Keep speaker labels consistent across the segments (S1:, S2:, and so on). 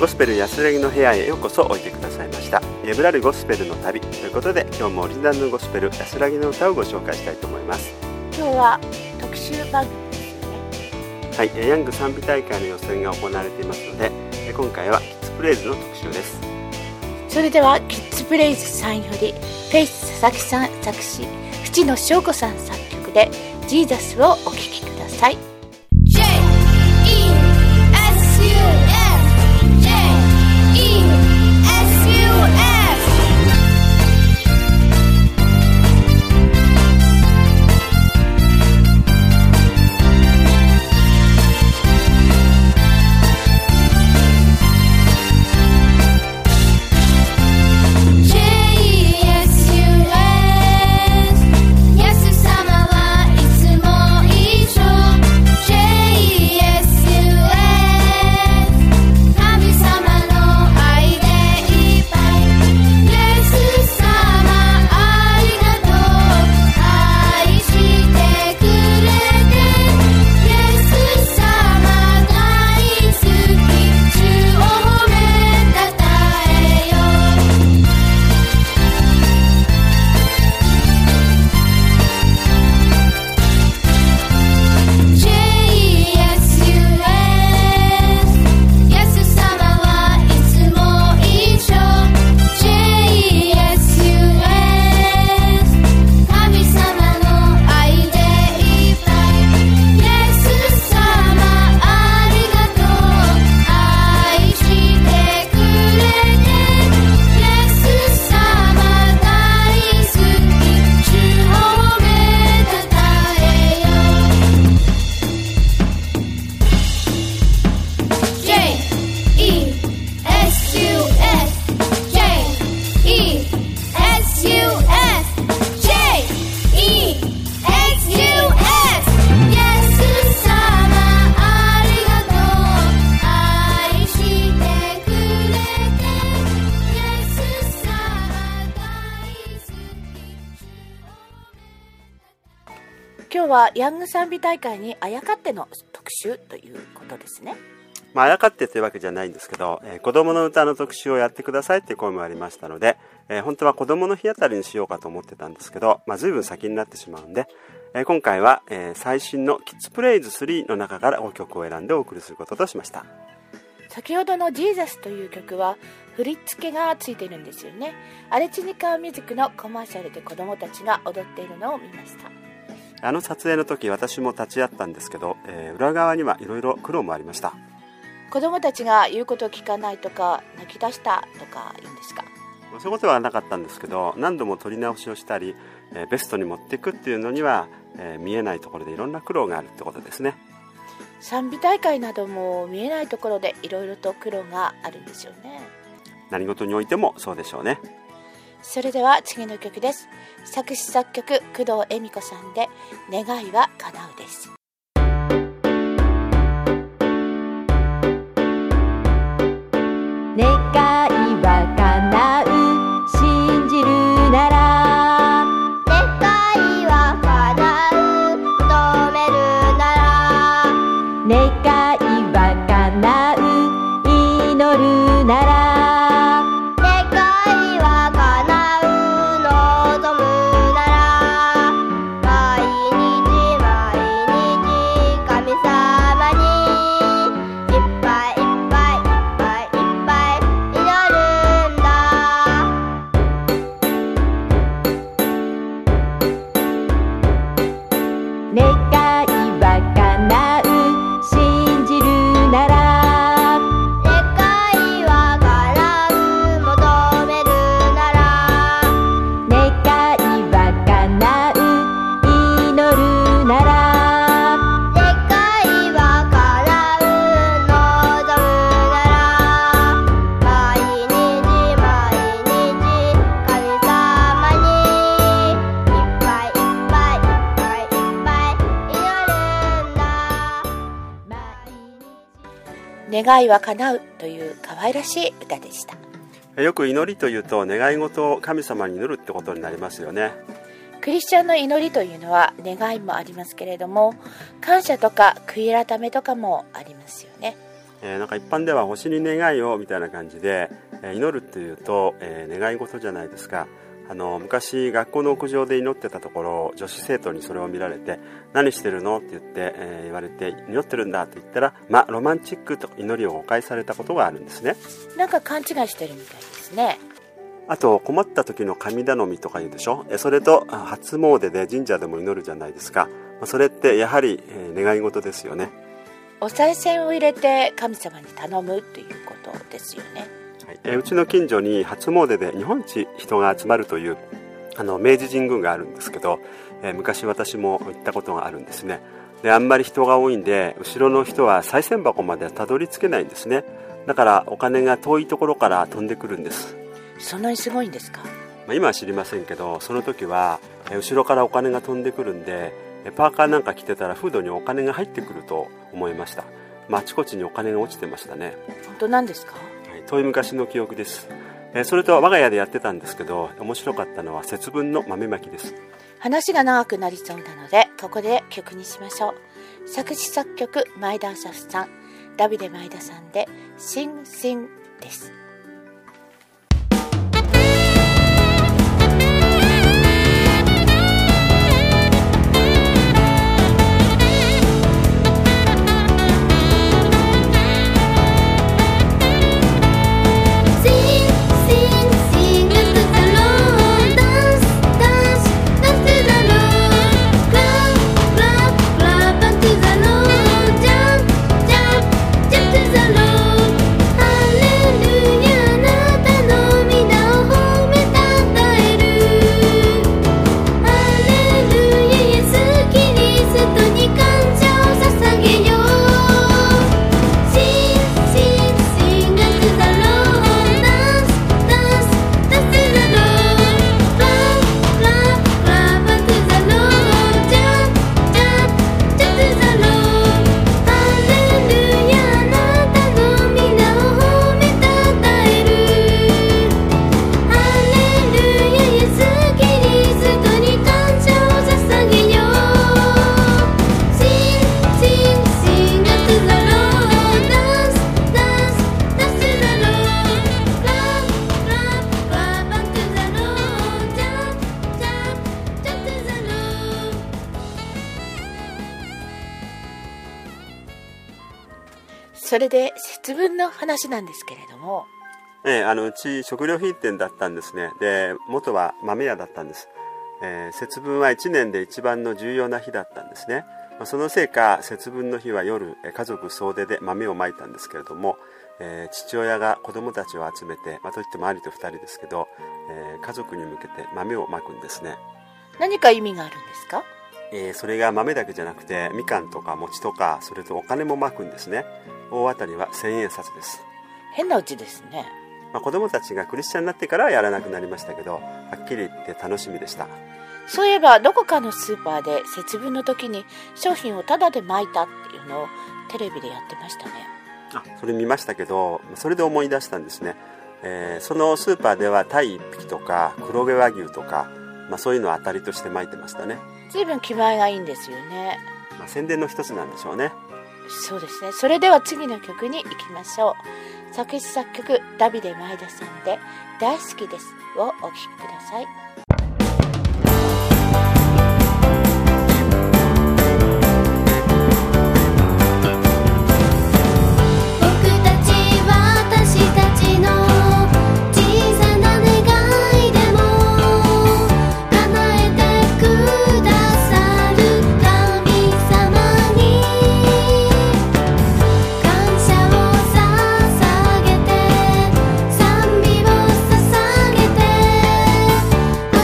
S1: ゴスペル安らぎの部屋へようこそおいでくださいました。ぶらりゴスペルの旅ということで、今日もオリジナルのゴスペル安らぎの歌をご紹介したいと思います。
S2: 今日は特集番組ですね。
S1: はい、ヤング賛美大会の予選が行われていますので、今回はキッズプレイズの特集です。
S2: それではキッズプレイズさんよりフェイス佐々木さん作詞、淵野翔子さん作曲でジーザスをお聴きください。今日はヤング賛美大会にあやかっての特集ということですね。
S1: あやかってというわけじゃないんですけど、子供の歌の特集をやってくださいっていう声もありましたので、本当は子供の日あたりにしようかと思ってたんですけど、随分先になってしまうんで、今回は、最新のキッズプレイズ3の中から5曲を選んでお送りすることとしました。
S2: 先ほどのジーザスという曲は振り付けがついてるんですよね。アレチニカーミュージックのコマーシャルで子供たちが踊っているのを見ました。
S1: 撮影の時私も立ち会ったんですけど、裏側にはいろいろ苦労もありました。
S2: 子供たちが言うことを聞かないとか泣き出したとか言うんですか？
S1: そういうことはなかったんですけど、何度も撮り直しをしたり、ベストに持っていくっていうのには、見えないところでいろんな苦労があるってことですね。
S2: 賛美大会なども見えないところでいろいろと苦労があるんですよね。
S1: 何事においてもそうでしょうね。
S2: それでは次の曲です。作詞作曲工藤恵美子さんで願いは叶うです。
S3: 願いは叶う信じるなら、
S4: 願いは叶う求めるなら、
S3: 願いは叶う祈るなら、
S2: 願いは叶うという可愛らしい歌でした。
S1: よく祈りというと願い事を神様に祈るってことになりますよね。
S2: クリスチャンの祈りというのは願いもありますけれども、感謝とか悔い改めとかもありますよね。
S1: なんか一般では星に願いをみたいな感じで、祈るっていうと、願い事じゃないですか。昔学校の屋上で祈ってたところ、女子生徒にそれを見られて、何してるのって言って、言われて、祈ってるんだって言ったら、ロマンチックと祈りを誤解されたことがあるんですね。
S2: なんか勘違いしてるみたいですね。
S1: あと、困った時の神頼みとか言うでしょ。それと初詣で神社でも祈るじゃないですか。それってやはり願い事ですよね。
S2: お賽銭を入れて神様に頼むということですよね。
S1: うちの近所に初詣で日本一人が集まるという明治神宮があるんですけど、昔私も行ったことがあるんですね。で、あんまり人が多いんで、後ろの人は賽銭箱までたどり着けないんですね。だからお金が遠いところから飛んでくるんです。
S2: そんなにすごいんですか？
S1: 今は知りませんけど、その時は後ろからお金が飛んでくるんで、パーカーなんか着てたらフードにお金が入ってくると思いました。あちこちにお金が落ちてましたね。
S2: 本当なんですか？
S1: 遠い昔の記憶です。それと我が家でやってたんですけど、面白かったのは節分の豆まきです。
S2: 話が長くなりそうなので、ここで曲にしましょう。作詞作曲前田朝さん、ダビデ前田さんでシンシンです。それで節分の話なんですけれども、
S1: うち食料品店だったんですね。で、元は豆屋だったんです。節分は1年で一番の重要な日だったんですね。そのせいか節分の日は夜、家族総出で豆をまいたんですけれども、父親が子供たちを集めて、といっても兄と2人ですけど、家族に向けて豆をまくんですね。
S2: 何か意味があるんですか？
S1: それが豆だけじゃなくて、みかんとか餅とか、それとお金もまくんですね。大当たりは1000円札です。
S2: 変なうちですね。
S1: 子供たちがクリスチャンになってからはやらなくなりましたけど、はっきり言って楽しみでした。
S2: そういえばどこかのスーパーで節分の時に商品をタダで巻いたっていうのをテレビでやってましたね。
S1: それ見ましたけど、それで思い出したんですね。そのスーパーではタイ1匹とか黒毛和牛とか、そういうのを当たりとして巻いてましたね。
S2: 随分気前がいいんですよね。
S1: 宣伝の一つなんでしょうね。
S2: そうですね。それでは次の曲に行きましょう。作詞作曲ダビデ前田さんで大好きですをお聴きください。
S4: 「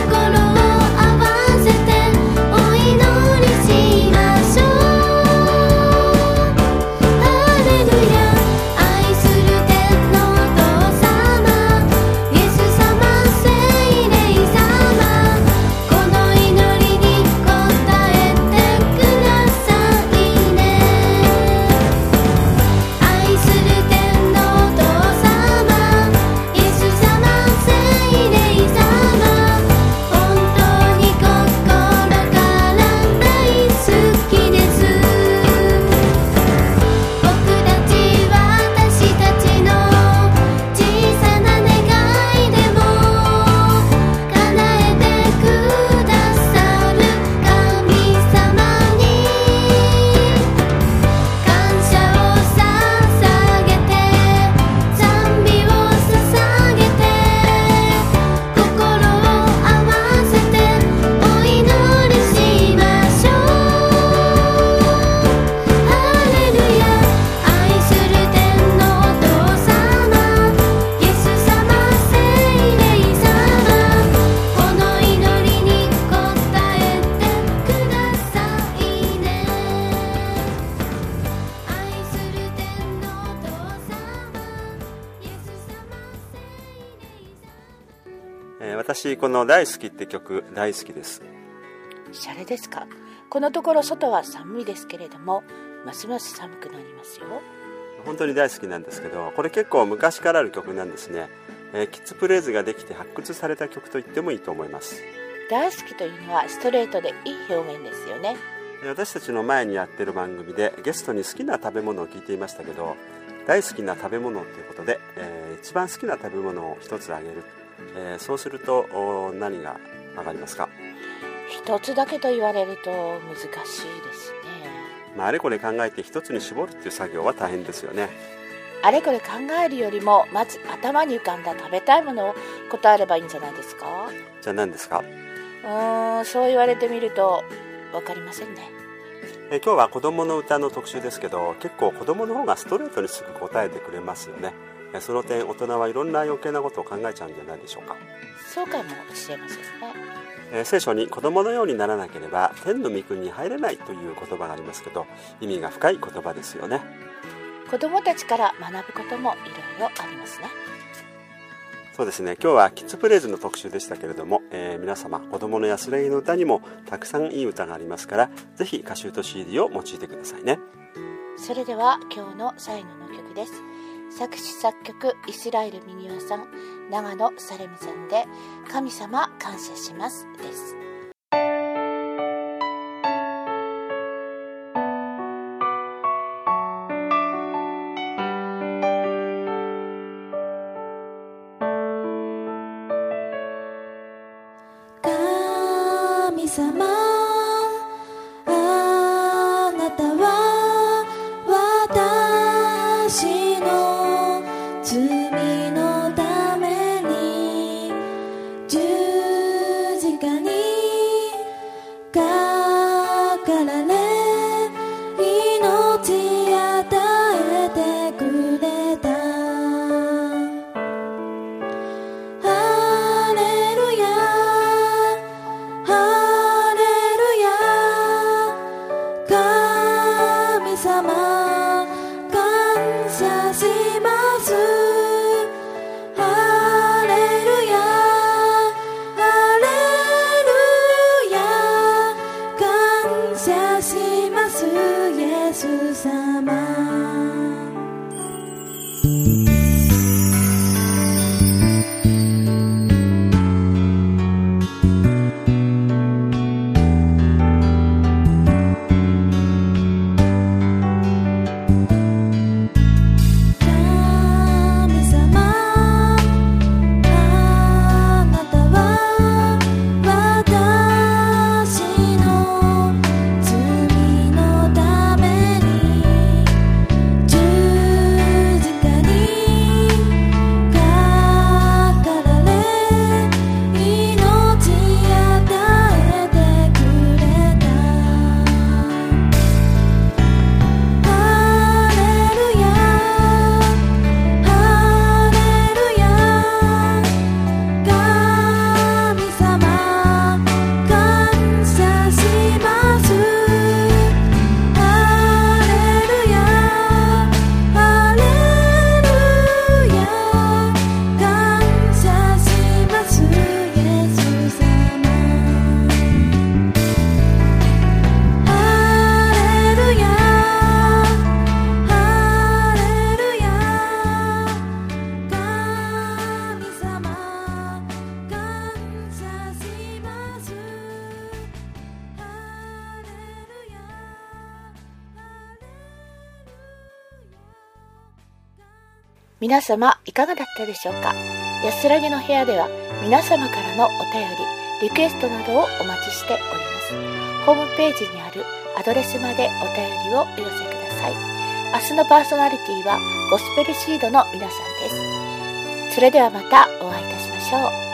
S1: 私この大好きって曲大好きです。
S2: シャレですか。このところ外は寒いですけれども、ますます寒くなりますよ。
S1: 本当に大好きなんですけど、これ結構昔からある曲なんですね。キッズプレイズができて発掘された曲と言ってもいいと思います。
S2: 大好きというのはストレートでいい表現ですよね。
S1: 私たちの前にやってる番組でゲストに好きな食べ物を聞いていましたけど、大好きな食べ物ということで、一番好きな食べ物を一つあげる、そうすると何が上がりますか？
S2: 一つだけと言われると難しいですね。
S1: あれこれ考えて一つに絞るっていう作業は大変ですよね。
S2: あれこれ考えるよりも、まず頭に浮かんだ食べたいものを答えればいいんじゃないですか？
S1: じゃあ何ですか？
S2: そう言われてみると分かりませんね。
S1: 今日は子供の歌の特集ですけど、結構子供の方がストレートにすぐ答えてくれますよね。その点大人はいろんな余計なことを考えちゃうんじゃないでしょうか。
S2: そうかもしれませんね。
S1: 聖書に子供のようにならなければ天の御国に入れないという言葉がありますけど、意味が深い言葉ですよね。
S2: 子供たちから学ぶこともいろいろありますね。
S1: そうですね。今日はキッズプレイズの特集でしたけれども、皆様子供の安らぎの歌にもたくさんいい歌がありますから、ぜひ歌集と CD を用いてくださいね。
S2: それでは今日の最後の曲です。作詞作曲イスラエルミニワさん、長野サレムさんで神様感謝しますです。
S3: 神様、あなたは私の罪のために十字架にかかられ、命与えてくれた。ハレルヤ、ハレルヤ、神様感謝します。ハレルヤ、ハレルヤ、感謝します。イエス様。
S2: 皆様いかがだったでしょうか。安らぎの部屋では皆様からのお便り、リクエストなどをお待ちしております。ホームページにあるアドレスまでお便りをお寄せください。明日のパーソナリティはゴスペルシードの皆さんです。それではまたお会いいたしましょう。